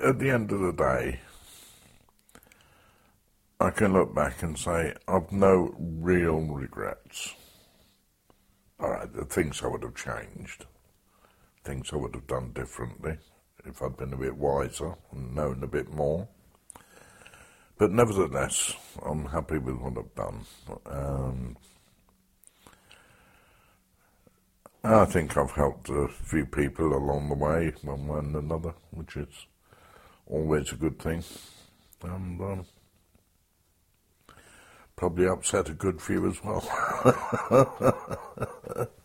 at the end of the day, I can look back and say I've no real regrets. All right, the things I would have changed, things I would have done differently if I'd been a bit wiser and known a bit more. But nevertheless, I'm happy with what I've done. I think I've helped a few people along the way, one way and another, which is always a good thing. And probably upset a good few as well.